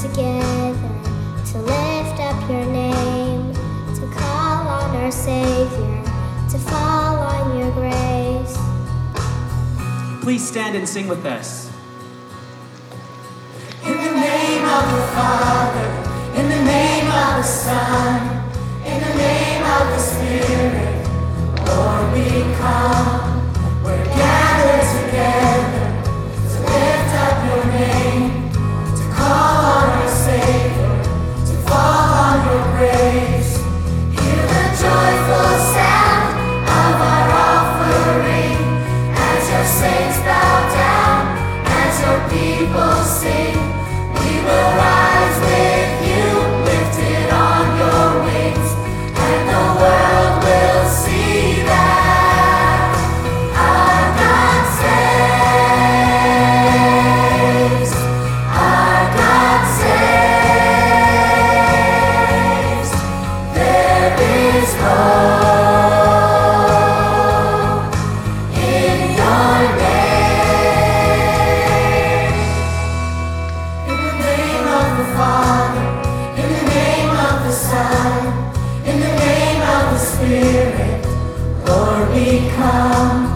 together to lift up your name, to call on our Savior, to fall on your grace. Please stand and sing with us. In the name of the Father, in the name of the Son, in the name of the Spirit, Lord, we come. We're gathered together to lift up your name, to call on our Savior, to fall on your grace. Hear the joyful sound of our offering as your saints bow down, as your people sing. We will rise with you, lifted on your wings, and the world will see that our God saves. Our God saves. There is hope in your name. In the name of the Father, in the name of the Son, in the name of the Spirit, Lord, we come.